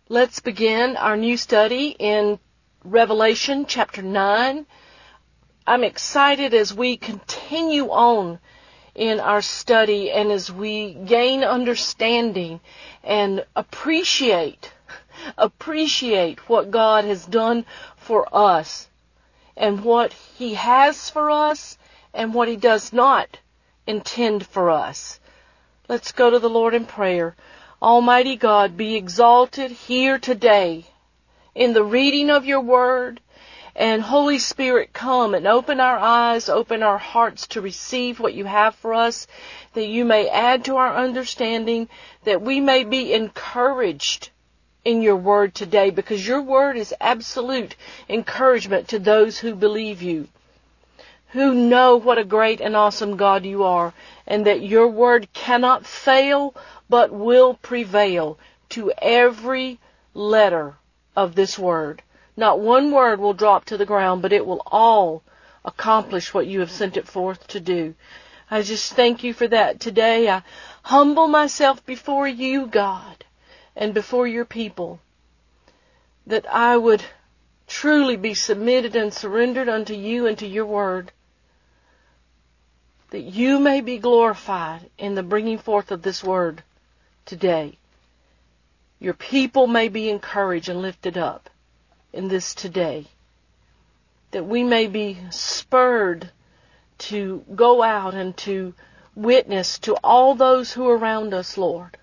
Let's begin our new study in Revelation chapter 9. I'm excited as we continue on in our study and as we gain understanding and appreciate what God has done for us and what He has for us and what He does not intend for us. Let's go to the Lord in prayer. Almighty God, be exalted here today in the reading of your word. And Holy Spirit, come and open our eyes, open our hearts to receive what you have for us, that you may add to our understanding, that we may be encouraged in your word today, because your word is absolute encouragement to those who believe you, who know what a great and awesome God you are, and that your word cannot fail but will prevail to every letter of this word. Not one word will drop to the ground, but it will all accomplish what you have sent it forth to do. I just thank you for that today. I humble myself before you, God, and before your people, that I would truly be submitted and surrendered unto you and to your word, that you may be glorified in the bringing forth of this word today. Your people may be encouraged and lifted up in this today, that we may be spurred to go out and to witness to all those who are around us, Lord,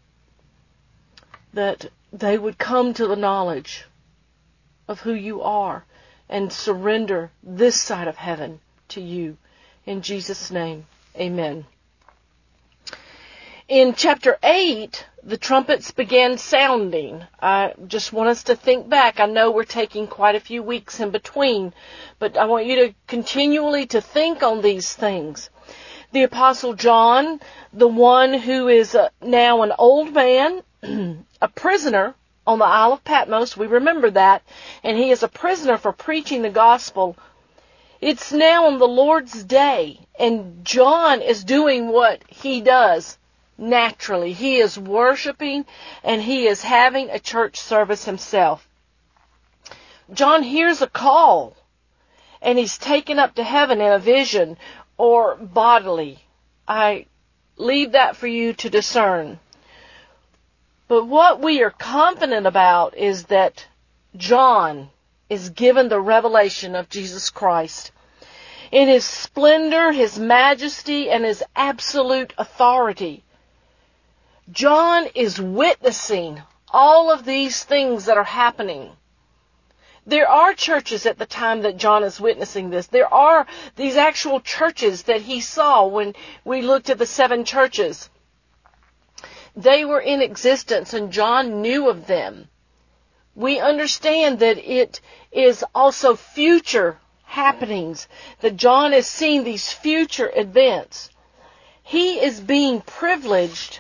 that they would come to the knowledge of who you are and surrender this side of heaven to you. In Jesus' name, amen. In chapter 8, the trumpets began sounding. I just want us to think back. I know we're taking quite a few weeks in between, but I want you to continually to think on these things. The Apostle John, the one who is now an old man, a prisoner on the Isle of Patmos, we remember that, and he is a prisoner for preaching the gospel. It's now on the Lord's day, and John is doing what he does naturally. He is worshiping, and he is having a church service himself. John hears a call, and he's taken up to heaven in a vision or bodily. I leave that for you to discern. But what we are confident about is that John is given the revelation of Jesus Christ in his splendor, his majesty, and his absolute authority. John is witnessing all of these things that are happening. There are churches at the time that John is witnessing this. There are these actual churches that he saw when we looked at the 7 churches. They were in existence, and John knew of them. We understand that it is also future happenings, that John is seeing these future events. He is being privileged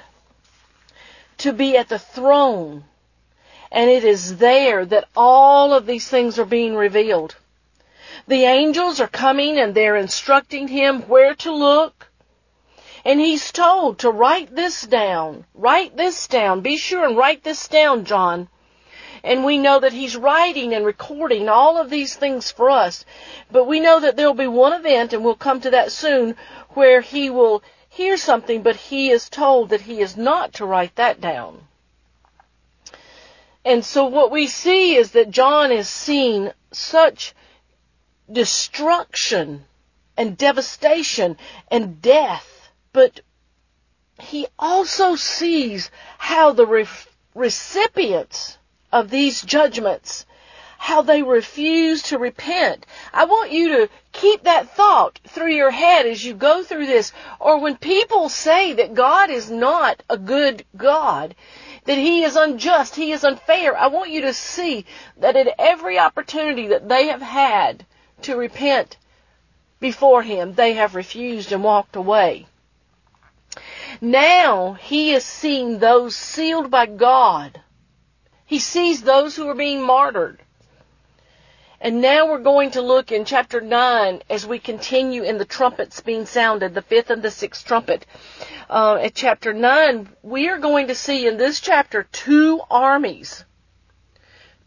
to be at the throne, and it is there that all of these things are being revealed. The angels are coming and they're instructing him where to look, and he's told to write this down. Write this down. Be sure and write this down, John. And we know that he's writing and recording all of these things for us. But we know that there will be one event, and we'll come to that soon, where he will hear something, but he is told that he is not to write that down. And so what we see is that John is seeing such destruction and devastation and death, but he also sees how the recipients of these judgments, how they refuse to repent. I want you to keep that thought through your head as you go through this. Or when people say that God is not a good God, that He is unjust, He is unfair, I want you to see that at every opportunity that they have had to repent before Him, they have refused and walked away. Now he is seeing those sealed by God. He sees those who are being martyred. And now we're going to look in chapter 9 as we continue in the trumpets being sounded, the 5th and the 6th trumpet. At chapter 9, we are going to see in this chapter 2 armies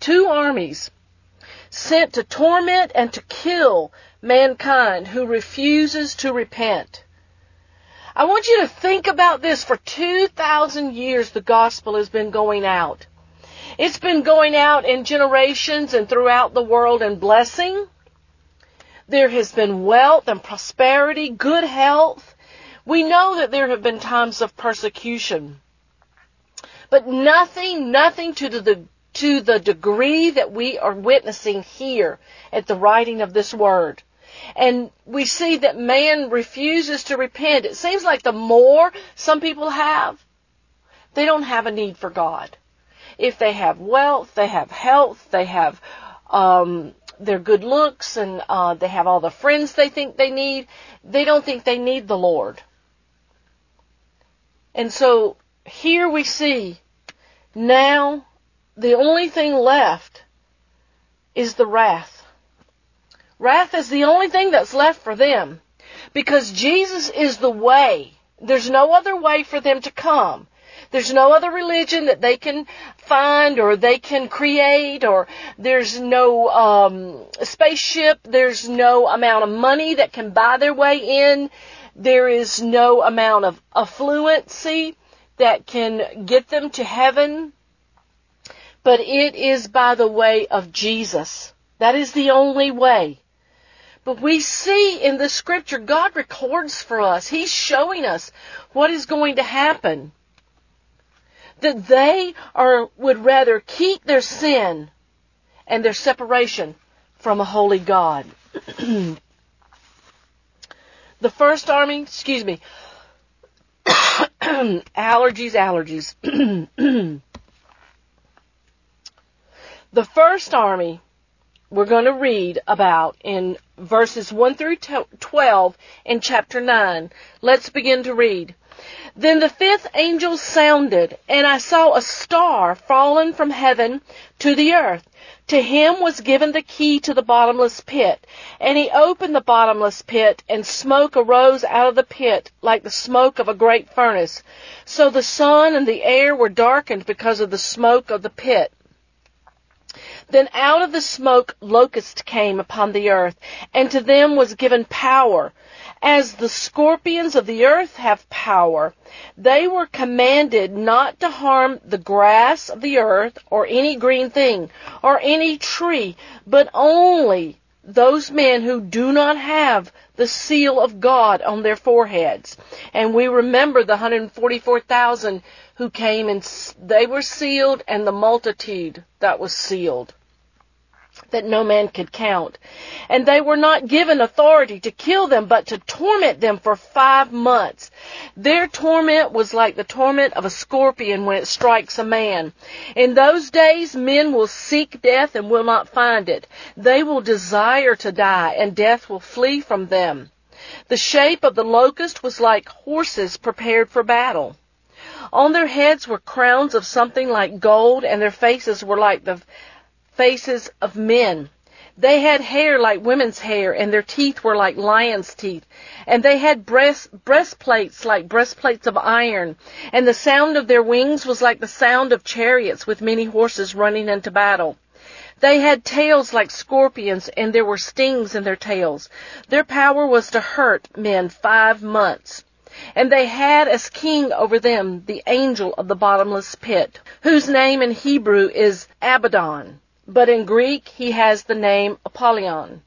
two armies sent to torment and to kill mankind who refuses to repent. I want you to think about this. For 2,000 years, the gospel has been going out. It's been going out in generations and throughout the world in blessing. There has been wealth and prosperity, good health. We know that there have been times of persecution. But nothing to the degree that we are witnessing here at the writing of this word. And we see that man refuses to repent. It seems like the more some people have, they don't have a need for God. If they have wealth, they have health, they have their good looks, and they have all the friends they think they need, they don't think they need the Lord. And so here we see now the only thing left is the wrath. Wrath is the only thing that's left for them, because Jesus is the way. There's no other way for them to come. There's no other religion that they can find or they can create, or there's no spaceship. There's no amount of money that can buy their way in. There is no amount of affluency that can get them to heaven. But it is by the way of Jesus. That is the only way. But we see in the scripture, God records for us. He's showing us what is going to happen. That they would rather keep their sin and their separation from a holy God. The first army, allergies. The first army we're going to read about in verses 1 through 12 in chapter 9. Let's begin to read. Then the fifth angel sounded, and I saw a star fallen from heaven to the earth. To him was given the key to the bottomless pit. And he opened the bottomless pit, and smoke arose out of the pit like the smoke of a great furnace. So the sun and the air were darkened because of the smoke of the pit. Then out of the smoke locusts came upon the earth, and to them was given power. As the scorpions of the earth have power, they were commanded not to harm the grass of the earth, or any green thing, or any tree, but only those men who do not have the seal of God on their foreheads. And we remember the 144,000 who came, and they were sealed, and the multitude that was sealed, that no man could count. And they were not given authority to kill them, but to torment them for 5 months. Their torment was like the torment of a scorpion when it strikes a man. In those days, men will seek death and will not find it. They will desire to die, and death will flee from them. The shape of the locust was like horses prepared for battle. On their heads were crowns of something like gold, and their faces were like the faces of men. They had hair like women's hair, and their teeth were like lions' teeth. And they had breastplates like breastplates of iron. And the sound of their wings was like the sound of chariots with many horses running into battle. They had tails like scorpions, and there were stings in their tails. Their power was to hurt men 5 months. And they had as king over them the angel of the bottomless pit, whose name in Hebrew is Abaddon, but in Greek he has the name Apollyon.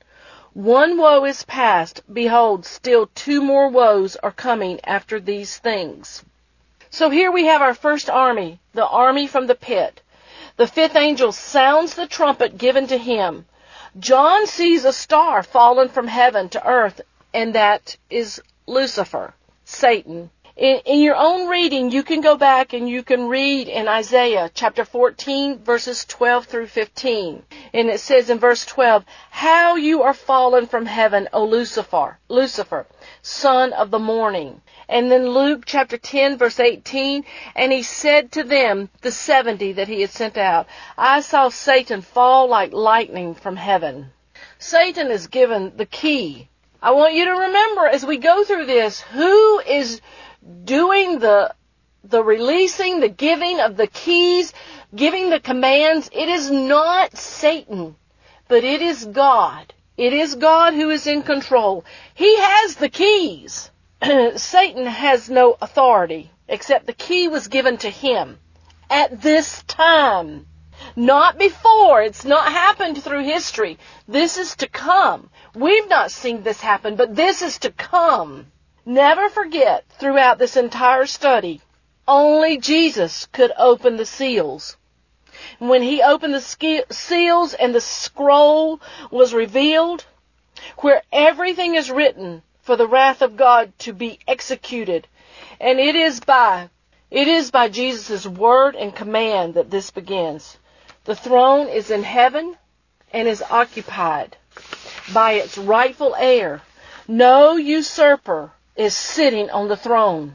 One woe is past. Behold, still 2 more woes are coming after these things. So here we have our first army, the army from the pit. The fifth angel sounds the trumpet given to him. John sees a star fallen from heaven to earth, and that is Lucifer, Satan. In your own reading, you can go back and you can read in Isaiah chapter 14, verses 12 through 15. And it says in verse 12, "How you are fallen from heaven, O Lucifer, son of the morning." And then Luke chapter 10, verse 18, "And he said to them, the 70 that he had sent out, I saw Satan fall like lightning from heaven." Satan is given the key. I want you to remember as we go through this, who is doing the the releasing, the giving of the keys, giving the commands, it is not Satan, but it is God. It is God who is in control. He has the keys. Satan has no authority, except the key was given to him at this time. Not before. It's not happened through history. This is to come. We've not seen this happen, but this is to come. Never forget, throughout this entire study, only Jesus could open the seals. When he opened the seals and the scroll was revealed, where everything is written for the wrath of God to be executed, and it is by Jesus' word and command that this begins. The throne is in heaven and is occupied by its rightful heir. No usurper is sitting on the throne.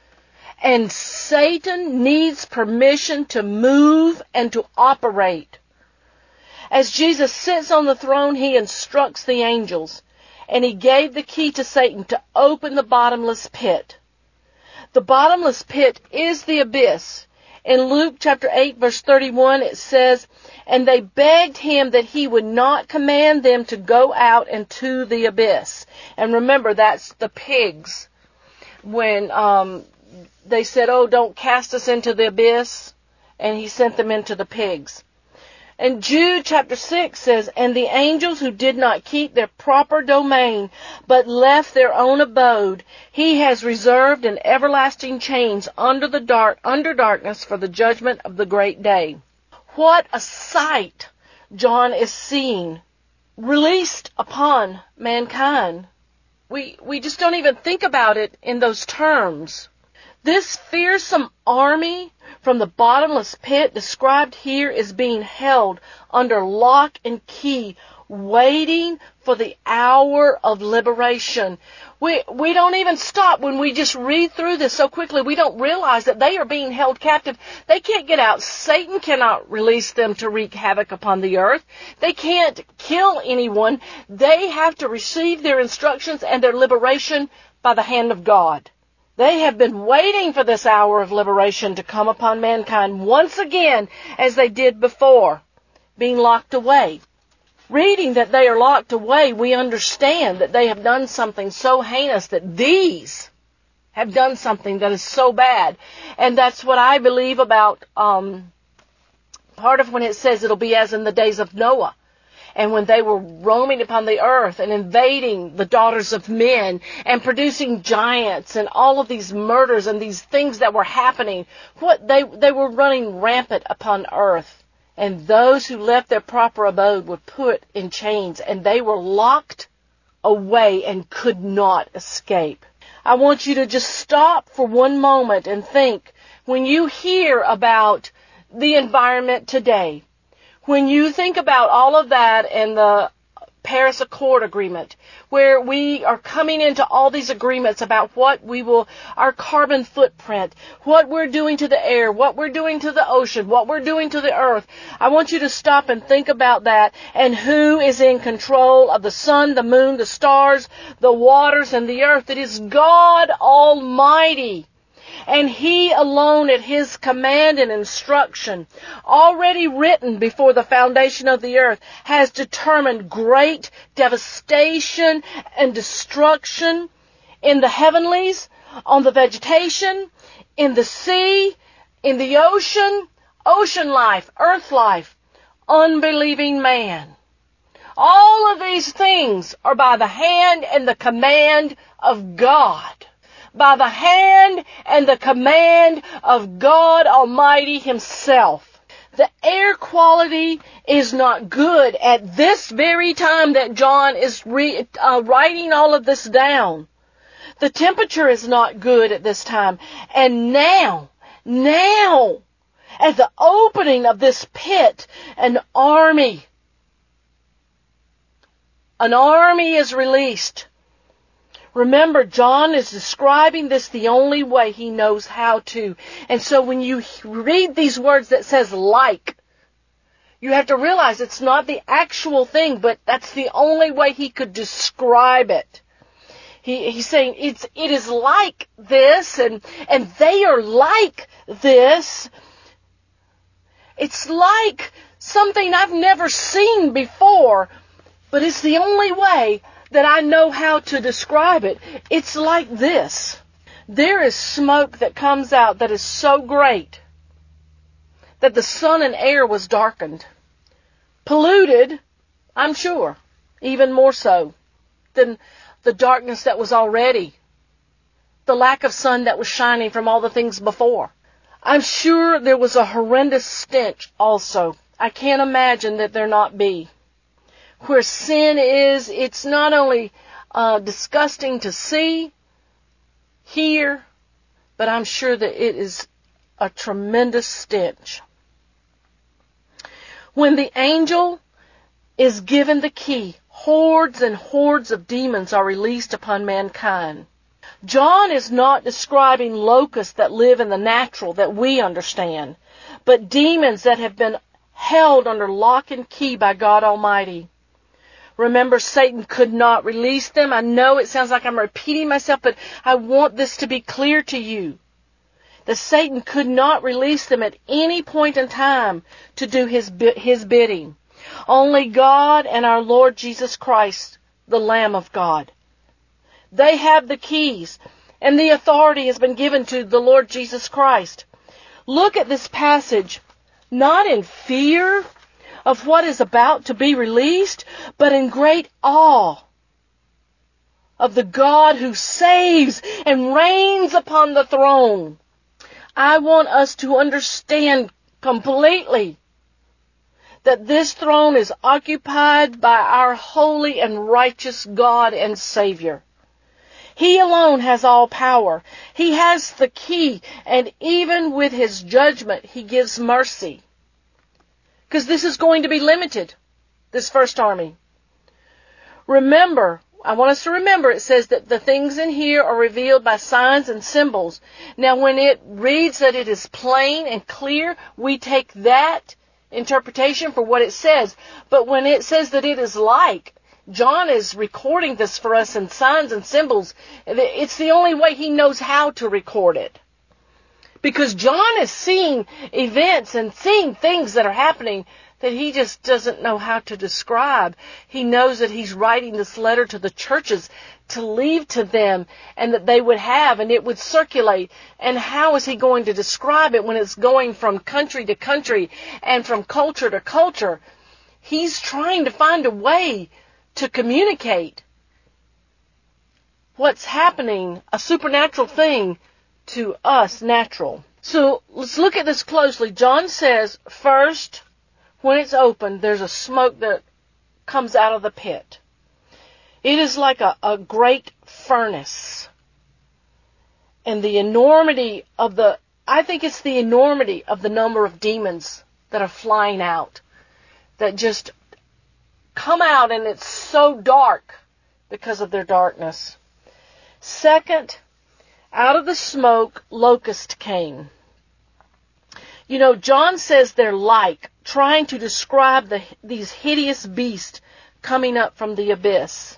And Satan needs permission to move and to operate. As Jesus sits on the throne, he instructs the angels, and he gave the key to Satan to open the bottomless pit. The bottomless pit is the abyss. In Luke chapter 8, verse 31, it says, "And they begged him that he would not command them to go out into the abyss." And remember, that's the pigs. When they said, "Oh, don't cast us into the abyss," and he sent them into the pigs. And Jude chapter 6 says, "And the angels who did not keep their proper domain, but left their own abode, he has reserved in everlasting chains under darkness for the judgment of the great day." What a sight John is seeing released upon mankind. We just don't even think about it in those terms. This fearsome army from the bottomless pit described here is being held under lock and key, waiting for the hour of liberation. We don't even stop when we just read through this so quickly. We don't realize that they are being held captive. They can't get out. Satan cannot release them to wreak havoc upon the earth. They can't kill anyone. They have to receive their instructions and their liberation by the hand of God. They have been waiting for this hour of liberation to come upon mankind once again, as they did before, being locked away. Reading that they are locked away, we understand that they have done something so heinous, that these have done something that is so bad. And that's what I believe about part of when it says it'll be as in the days of Noah. And when they were roaming upon the earth and invading the daughters of men and producing giants and all of these murders and these things that were happening, they were running rampant upon earth. And those who left their proper abode were put in chains, and they were locked away and could not escape. I want you to just stop for one moment and think, when you hear about the environment today, when you think about all of that and the Paris Accord agreement, where we are coming into all these agreements about our carbon footprint, what we're doing to the air, what we're doing to the ocean, what we're doing to the earth, I want you to stop and think about that and who is in control of the sun, the moon, the stars, the waters, and the earth. It is God Almighty. And He alone at His command and instruction, already written before the foundation of the earth, has determined great devastation and destruction in the heavenlies, on the vegetation, in the sea, in the ocean life, earth life, unbelieving man. All of these things are by the hand and the command of God. By the hand and the command of God Almighty Himself. The air quality is not good at this very time that John is writing all of this down. The temperature is not good at this time. And now, at the opening of this pit, an army is released. Remember, John is describing this the only way he knows how to. And so when you read these words that says like, you have to realize it's not the actual thing, but that's the only way he could describe it. He's saying it is like this, and they are like this. It's like something I've never seen before, but it's the only way that I know how to describe it. It's like this. There is smoke that comes out that is so great that the sun and air was darkened. Polluted, I'm sure, even more so than the darkness that was already, the lack of sun that was shining from all the things before. I'm sure there was a horrendous stench also. I can't imagine that there not be. Where sin is, it's not only disgusting to see, hear, but I'm sure that it is a tremendous stench. When the angel is given the key, hordes and hordes of demons are released upon mankind. John is not describing locusts that live in the natural that we understand, but demons that have been held under lock and key by God Almighty. Remember, Satan could not release them. I know it sounds like I'm repeating myself, but I want this to be clear to you. That Satan could not release them at any point in time to do his bidding. Only God and our Lord Jesus Christ, the Lamb of God. They have the keys, and the authority has been given to the Lord Jesus Christ. Look at this passage, not in fear of what is about to be released, but in great awe of the God who saves and reigns upon the throne. I want us to understand completely that this throne is occupied by our holy and righteous God and Savior. He alone has all power. He has the key, and even with His judgment, He gives mercy. Because this is going to be limited, this first army. Remember, I want us to remember, it says that the things in here are revealed by signs and symbols. Now, when it reads that it is plain and clear, we take that interpretation for what it says. But when it says that it is like, John is recording this for us in signs and symbols. It's the only way he knows how to record it. Because John is seeing events and seeing things that are happening that he just doesn't know how to describe. He knows that he's writing this letter to the churches to leave to them and that they would have and it would circulate. And how is he going to describe it when it's going from country to country and from culture to culture? He's trying to find a way to communicate what's happening, a supernatural thing, to us natural. So let's look at this closely. John says, first, when it's open, there's a smoke that comes out of the pit. It is like a great furnace. And the enormity of I think it's the enormity of the number of demons that are flying out, that just come out, and it's so dark because of their darkness. Second, out of the smoke, locusts came. You know, John says they're like, trying to describe these hideous beasts coming up from the abyss.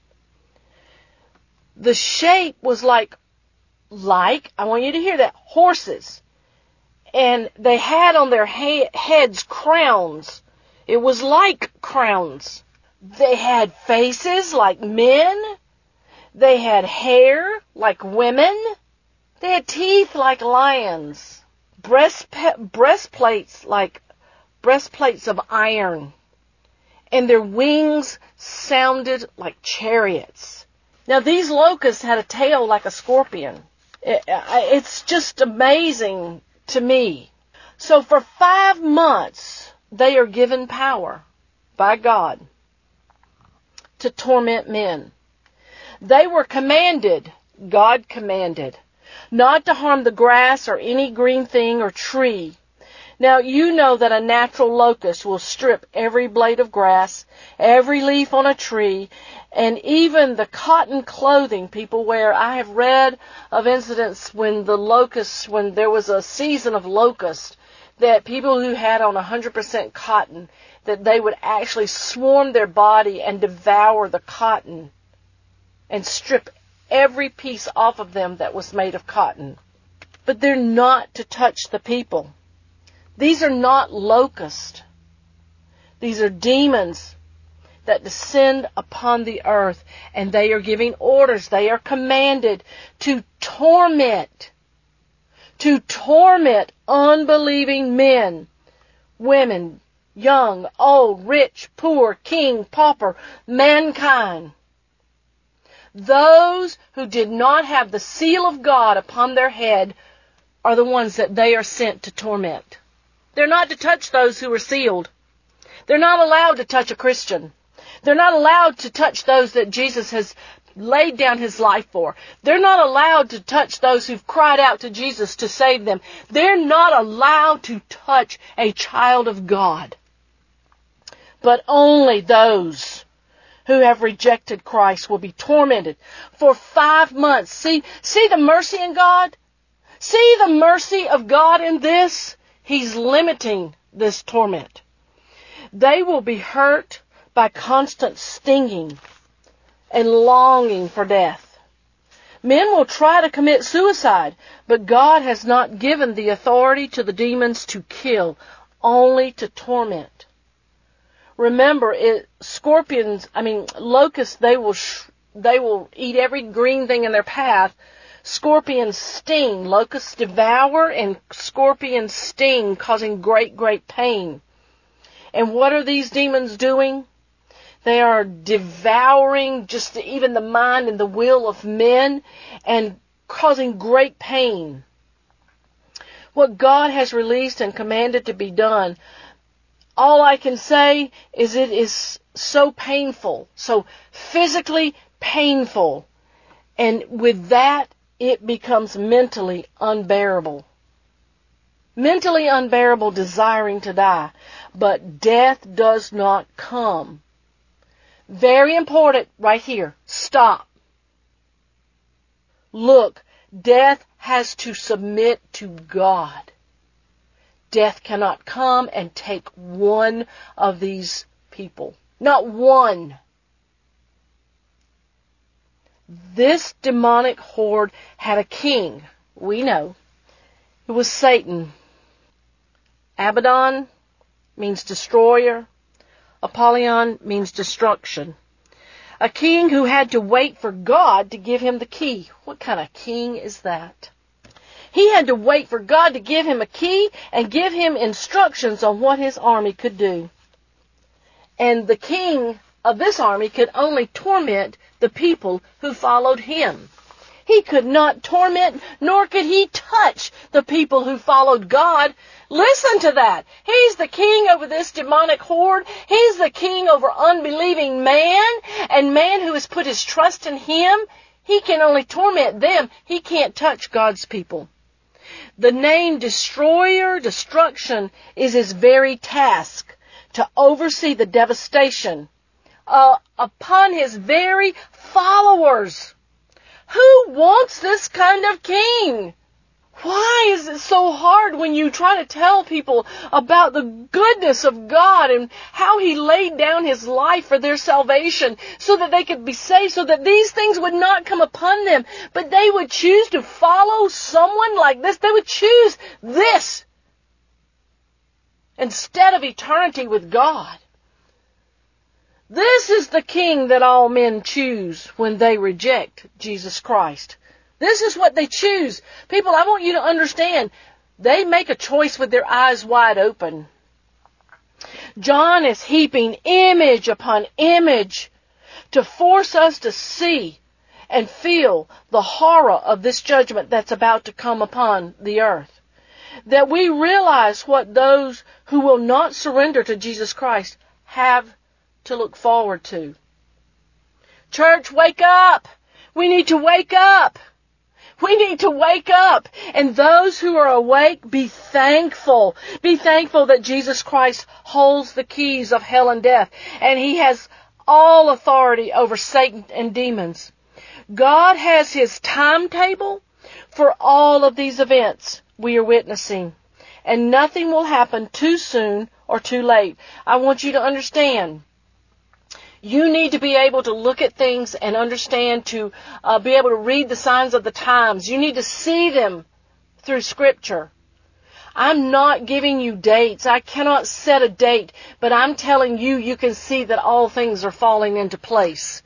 The shape was like, I want you to hear that, horses. And they had on their heads crowns. It was like crowns. They had faces like men. They had hair like women. They had teeth like lions. Breastplates like breastplates of iron. And their wings sounded like chariots. Now these locusts had a tail like a scorpion. It's just amazing to me. So for 5 months, they are given power by God to torment men. They were commanded, God commanded, not to harm the grass or any green thing or tree. Now you know that a natural locust will strip every blade of grass, every leaf on a tree, and even the cotton clothing people wear. I have read of incidents when there was a season of locusts, that people who had on 100% cotton, that they would actually swarm their body and devour the cotton and strip every piece off of them that was made of cotton. But they're not to touch the people. These are not locusts. These are demons that descend upon the earth, and they are giving orders. They are commanded to torment unbelieving men, women, young, old, rich, poor, king, pauper, mankind. Those who did not have the seal of God upon their head are the ones that they are sent to torment. They're not to touch those who are sealed. They're not allowed to touch a Christian. They're not allowed to touch those that Jesus has laid down his life for. They're not allowed to touch those who've cried out to Jesus to save them. They're not allowed to touch a child of God. But only those who have rejected Christ will be tormented for 5 months. See the mercy in God? See the mercy of God in this? He's limiting this torment. They will be hurt by constant stinging and longing for death. Men will try to commit suicide, but God has not given the authority to the demons to kill, only to torment. Remember, locusts, they will eat every green thing in their path. Scorpions sting. Locusts devour, and scorpions sting, causing great, great pain. And what are these demons doing? They are devouring just even the mind and the will of men and causing great pain. What God has released and commanded to be done, all I can say is it is so painful, so physically painful. And with that, it becomes mentally unbearable. Mentally unbearable, desiring to die. But death does not come. Very important right here. Stop. Look, death has to submit to God. Death cannot come and take one of these people. Not one. This demonic horde had a king, we know. It was Satan. Abaddon means destroyer. Apollyon means destruction. A king who had to wait for God to give him the key. What kind of king is that? He had to wait for God to give him a key and give him instructions on what his army could do. And the king of this army could only torment the people who followed him. He could not torment, nor could he touch the people who followed God. Listen to that. He's the king over this demonic horde. He's the king over unbelieving man, and man who has put his trust in him. He can only torment them. He can't touch God's people. The name destroyer, destruction, is his very task, to oversee the devastation upon his very followers. Who wants this kind of king? Why is it so hard when you try to tell people about the goodness of God and how He laid down His life for their salvation so that they could be saved, so that these things would not come upon them, but they would choose to follow someone like this? They would choose this instead of eternity with God. This is the king that all men choose when they reject Jesus Christ. This is what they choose. People, I want you to understand, they make a choice with their eyes wide open. John is heaping image upon image to force us to see and feel the horror of this judgment that's about to come upon the earth. That we realize what those who will not surrender to Jesus Christ have to look forward to. Church, wake up! We need to wake up! We need to wake up. And those who are awake, be thankful. Be thankful that Jesus Christ holds the keys of hell and death. And He has all authority over Satan and demons. God has His timetable for all of these events we are witnessing. And nothing will happen too soon or too late. I want you to understand. You need to be able to look at things and understand, to be able to read the signs of the times. You need to see them through Scripture. I'm not giving you dates. I cannot set a date, but I'm telling you, you can see that all things are falling into place.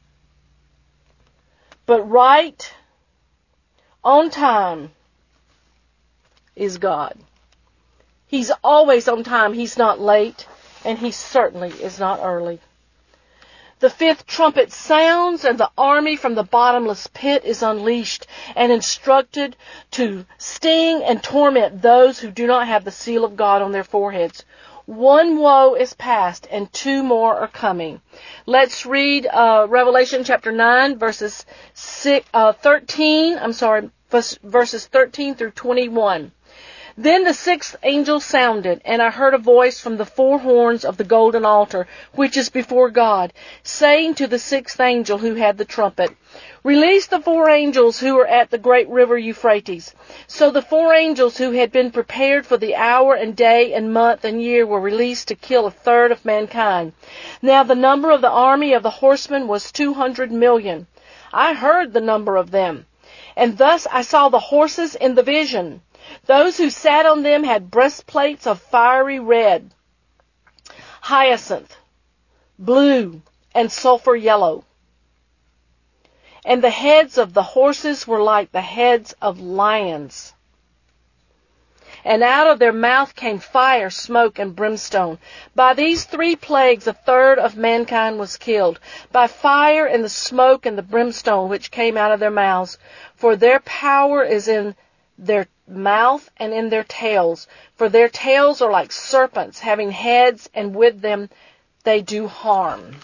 But right on time is God. He's always on time. He's not late, and He certainly is not early. The fifth trumpet sounds, and the army from the bottomless pit is unleashed and instructed to sting and torment those who do not have the seal of God on their foreheads. One woe is past, and two more are coming. Let's read Revelation chapter 9, verses 13 through 21. Then the sixth angel sounded, and I heard a voice from the four horns of the golden altar, which is before God, saying to the sixth angel who had the trumpet, Release the four angels who are at the great river Euphrates. So the four angels who had been prepared for the hour and day and month and year were released to kill a third of mankind. Now the number of the army of the horsemen was 200 million. I heard the number of them. And thus I saw the horses in the vision. Those who sat on them had breastplates of fiery red, hyacinth, blue, and sulfur yellow. And the heads of the horses were like the heads of lions. And out of their mouth came fire, smoke, and brimstone. By these three plagues a third of mankind was killed, by fire and the smoke and the brimstone which came out of their mouths. For their power is in their mouth and in their tails. For their tails are like serpents, having heads, and with them they do harm.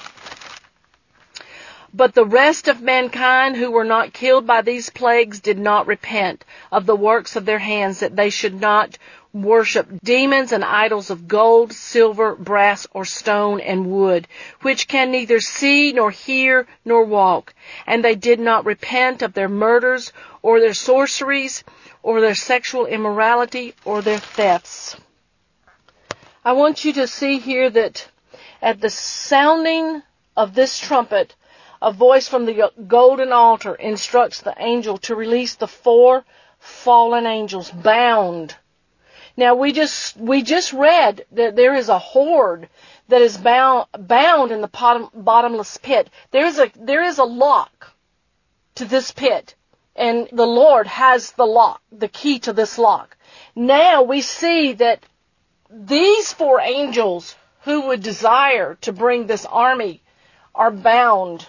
But the rest of mankind who were not killed by these plagues did not repent of the works of their hands, that they should not worship demons and idols of gold, silver, brass, or stone, and wood, which can neither see, nor hear, nor walk. And they did not repent of their murders, or their sorceries, or their sexual immorality, or their thefts. I want you to see here that at the sounding of this trumpet, a voice from the golden altar instructs the angel to release the four fallen angels bound. Now we just read that there is a horde that is bound in the bottomless pit. There is a lock to this pit, and the Lord has the lock, the key to this lock. Now we see that these four angels who would desire to bring this army are bound.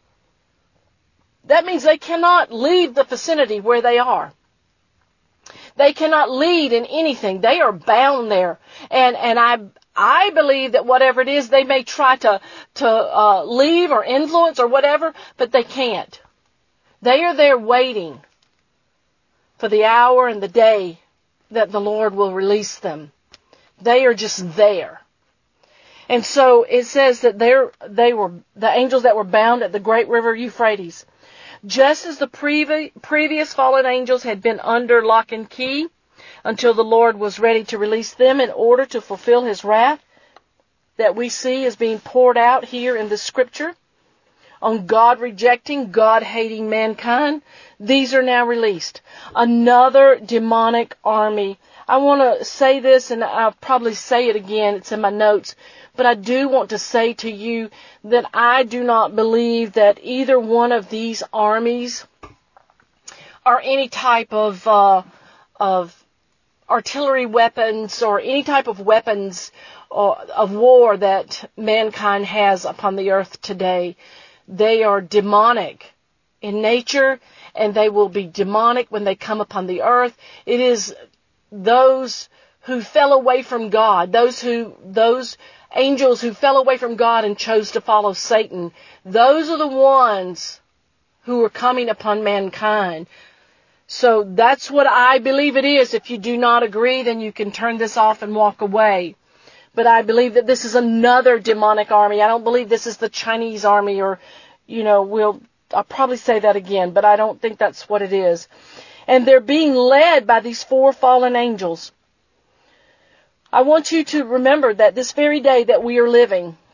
That means they cannot leave the vicinity where they are. They cannot lead in anything. They are bound there. And I believe that whatever it is, they may try to leave or influence or whatever, but they can't. They are there waiting for the hour and the day that the Lord will release them. They are just there. And so it says that they were the angels that were bound at the great river Euphrates. Just as the previous fallen angels had been under lock and key until the Lord was ready to release them in order to fulfill His wrath that we see is being poured out here in the Scripture on God-rejecting, God-hating mankind, these are now released. Another demonic army. I want to say this, and I'll probably say it again. It's in my notes. But I do want to say to you that I do not believe that either one of these armies are any type of artillery weapons or any type of weapons of war that mankind has upon the earth today. They are demonic in nature, and they will be demonic when they come upon the earth. It is those who fell away from God, those angels who fell away from God and chose to follow Satan. Those are the ones who are coming upon mankind. So that's what I believe it is. If you do not agree, then you can turn this off and walk away. But I believe that this is another demonic army. I don't believe this is the Chinese army or, I'll probably say that again, but I don't think that's what it is. And they're being led by these four fallen angels. I want you to remember that this very day that we are living,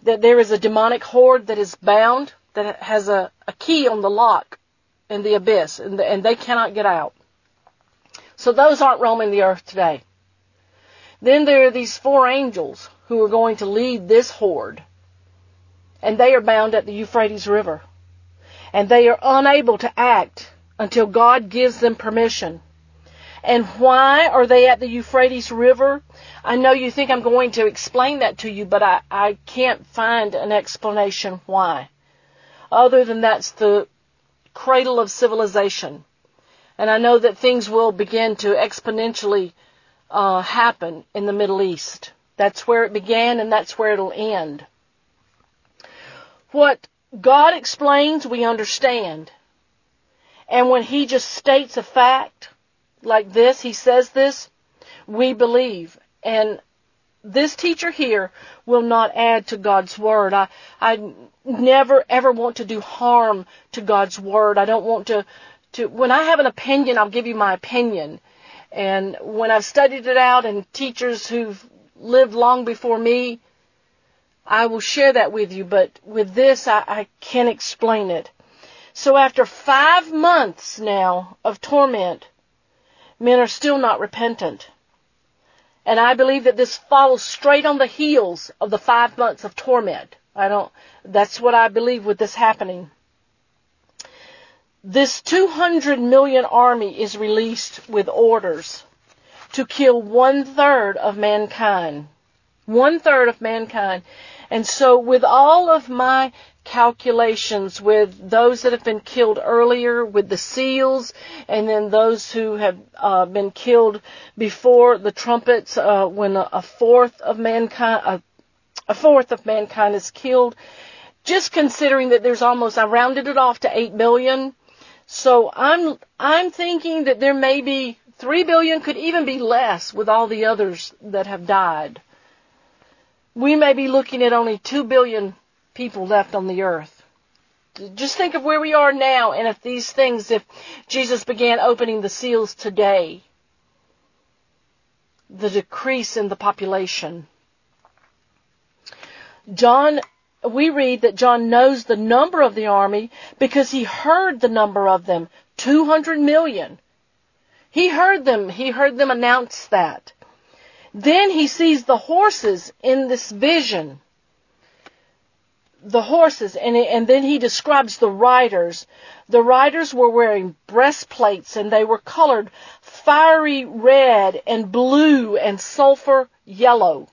that there is a demonic horde that is bound, that has a key on the lock in the abyss, and they cannot get out. So those aren't roaming the earth today. Then there are these 4 angels who are going to lead this horde, and they are bound at the Euphrates River. And they are unable to act until God gives them permission. And why are they at the Euphrates River? I know you think I'm going to explain that to you, but I can't find an explanation why. Other than that's the cradle of civilization. And I know that things will begin to exponentially happen in the Middle East. That's where it began, and that's where it'll end. What God explains, we understand. And when He just states a fact like this, He says this, we believe. And this teacher here will not add to God's Word. I never, ever want to do harm to God's Word. I don't want to, when I have an opinion, I'll give you my opinion. And when I've studied it out, and teachers who've lived long before me, I will share that with you. But with this, I can't explain it. So after 5 months now of torment, men are still not repentant. And I believe that this follows straight on the heels of the 5 months of torment. That's what I believe with this happening. This 200 million army is released with orders to kill 1/3 of mankind. 1/3 of mankind. And so with all of my calculations, with those that have been killed earlier, with the seals, and then those who have been killed before the trumpets, when a fourth of mankind is killed, just considering that there's almost, I rounded it off to 8 billion. So I'm thinking that there may be 3 billion, could even be less with all the others that have died. We may be looking at only 2 billion people left on the earth. Just think of where we are now, and if Jesus began opening the seals today, the decrease in the population. We read that John knows the number of the army because he heard the number of them, 200 million. He heard them announce that. Then he sees the horses in this vision. The horses, and then he describes the riders. The riders were wearing breastplates, and they were colored fiery red and blue and sulfur yellow.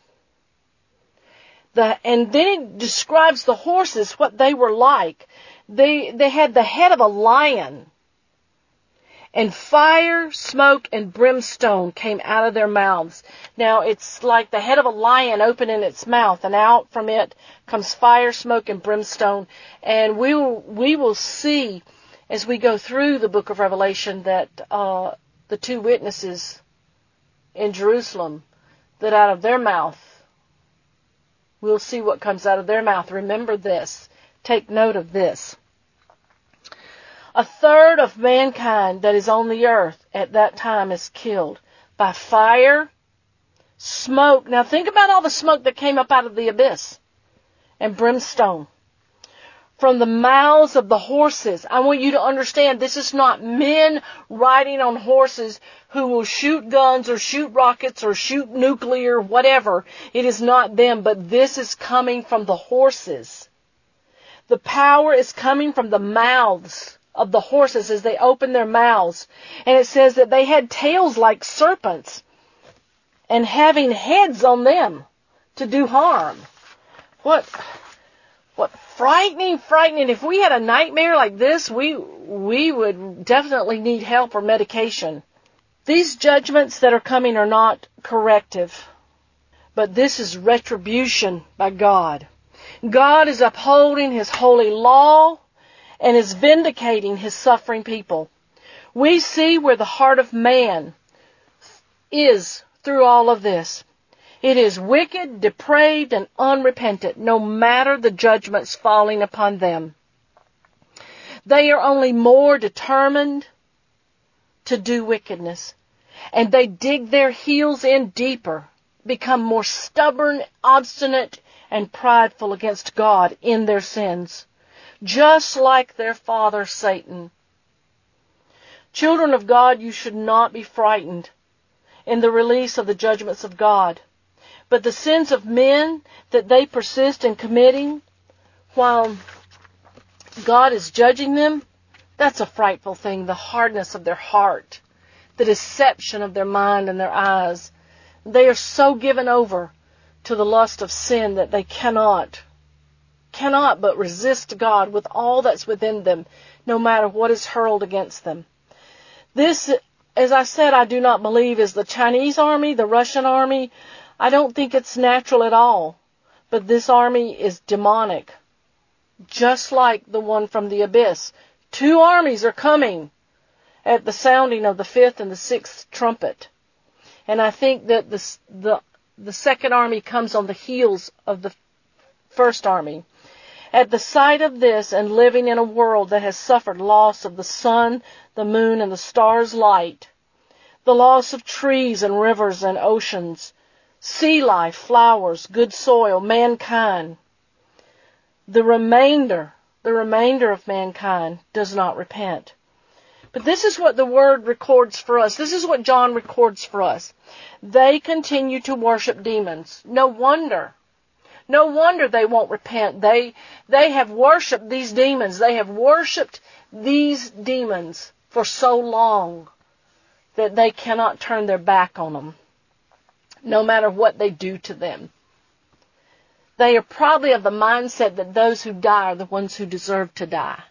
And then he describes the horses, what they were like. They had the head of a lion. And fire, smoke, and brimstone came out of their mouths. Now, it's like the head of a lion opening its mouth, and out from it comes fire, smoke, and brimstone. And we will see, as we go through the book of Revelation, that the 2 witnesses in Jerusalem, that out of their mouth, we'll see what comes out of their mouth. Remember this. Take note of this. 1/3 of mankind that is on the earth at that time is killed by fire, smoke. Now think about all the smoke that came up out of the abyss, and brimstone. From the mouths of the horses. I want you to understand, this is not men riding on horses who will shoot guns or shoot rockets or shoot nuclear, whatever. It is not them, but this is coming from the horses. The power is coming from the mouths of the horses as they open their mouths. And it says that they had tails like serpents and having heads on them to do harm. What frightening. If we had a nightmare like this, we would definitely need help or medication. These judgments that are coming are not corrective, but this is retribution by God. God is upholding His holy law and is vindicating His suffering people. We see where the heart of man is through all of this. It is wicked, depraved, and unrepentant, no matter the judgments falling upon them. They are only more determined to do wickedness, and they dig their heels in deeper, become more stubborn, obstinate, and prideful against God in their sins, just like their father Satan. Children of God, you should not be frightened in the release of the judgments of God. But the sins of men that they persist in committing while God is judging them, that's a frightful thing. The hardness of their heart, the deception of their mind and their eyes. They are so given over to the lust of sin that they cannot but resist God with all that's within them, no matter what is hurled against them. This, as I said, I do not believe is the Chinese army, the Russian army. I don't think it's natural at all. But this army is demonic, just like the one from the abyss. 2 armies are coming at the sounding of the 5th and the 6th trumpet. And I think that the second army comes on the heels of the first army. At the sight of this, and living in a world that has suffered loss of the sun, the moon, and the stars' light, the loss of trees and rivers and oceans, sea life, flowers, good soil, mankind, the remainder of mankind does not repent. But this is what the Word records for us. This is what John records for us. They continue to worship demons. No wonder they won't repent. They have worshipped these demons. They have worshipped these demons for so long that they cannot turn their back on them, no matter what they do to them. They are probably of the mindset that those who die are the ones who deserve to die.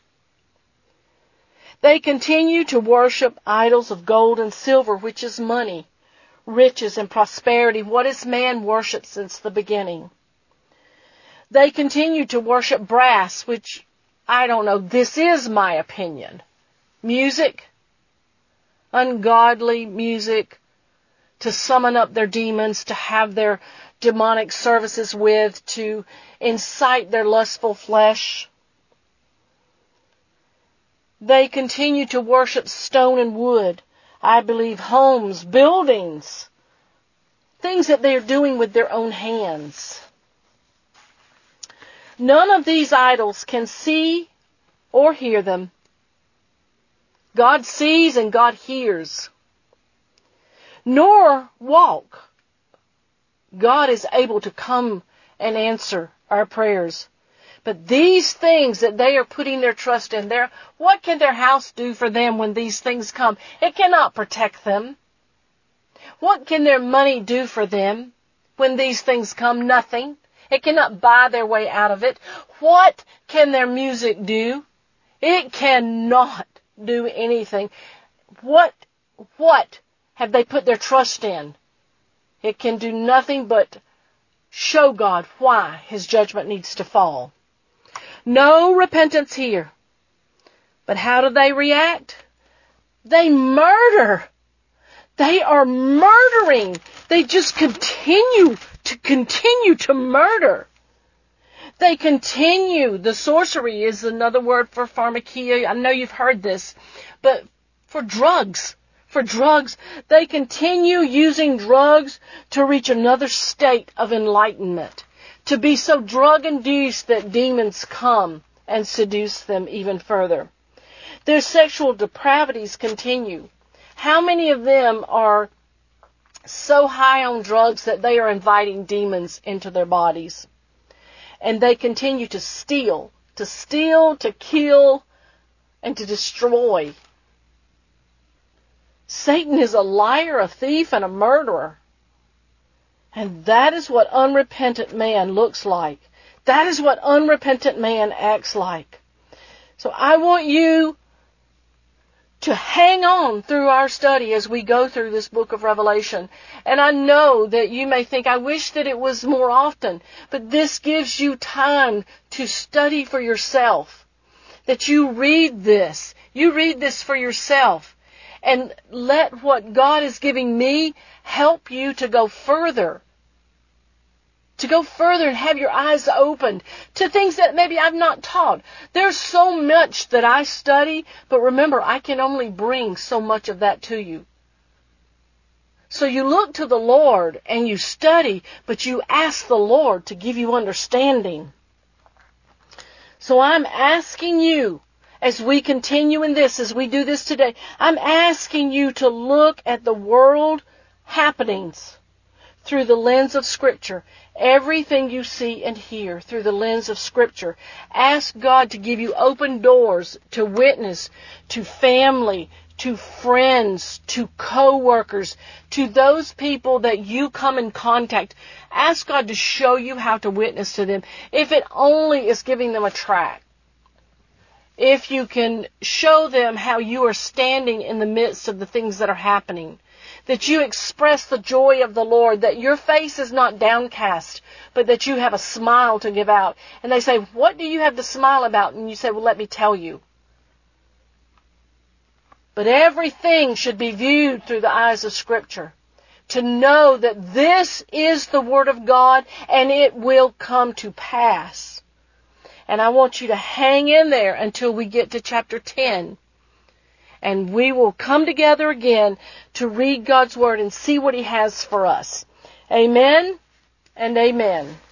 They continue to worship idols of gold and silver, which is money, riches, and prosperity. What has man worshipped since the beginning? They continue to worship brass, which, I don't know, this is my opinion. Music, ungodly music, to summon up their demons, to have their demonic services with, to incite their lustful flesh. They continue to worship stone and wood. I believe homes, buildings, things that they are doing with their own hands. None of these idols can see or hear them. God sees and God hears. Nor walk. God is able to come and answer our prayers. But these things that they are putting their trust in, what can their house do for them when these things come? It cannot protect them. What can their money do for them when these things come? Nothing. It cannot buy their way out of it. What can their music do? It cannot do anything. What have they put their trust in? It can do nothing but show God why His judgment needs to fall. No repentance here. But how do they react? They murder. They are murdering. They just continue to murder. They continue. The sorcery is another word for pharmakia. I know you've heard this, but for drugs. For drugs, they continue using drugs to reach another state of enlightenment, to be so drug-induced that demons come and seduce them even further. Their sexual depravities continue. How many of them are so high on drugs that they are inviting demons into their bodies? And they continue to steal, to kill, and to destroy. Satan is a liar, a thief, and a murderer. And that is what unrepentant man looks like. That is what unrepentant man acts like. So I want you to hang on through our study as we go through this book of Revelation. And I know that you may think, I wish that it was more often, but this gives you time to study for yourself. That you read this for yourself. And let what God is giving me help you to go further. To go further and have your eyes opened to things that maybe I've not taught. There's so much that I study, but remember, I can only bring so much of that to you. So you look to the Lord and you study, but you ask the Lord to give you understanding. So I'm asking you, as we continue in this, as we do this today, I'm asking you to look at the world happenings through the lens of Scripture. Everything you see and hear through the lens of Scripture. Ask God to give you open doors to witness, to family, to friends, to co-workers, to those people that you come in contact. Ask God to show you how to witness to them. If it only is giving them a tract. If you can show them how you are standing in the midst of the things that are happening. That you express the joy of the Lord, that your face is not downcast, but that you have a smile to give out. And they say, what do you have to smile about? And you say, well, let me tell you. But everything should be viewed through the eyes of Scripture. To know that this is the Word of God and it will come to pass. And I want you to hang in there until we get to chapter 10. And we will come together again to read God's Word and see what He has for us. Amen and amen.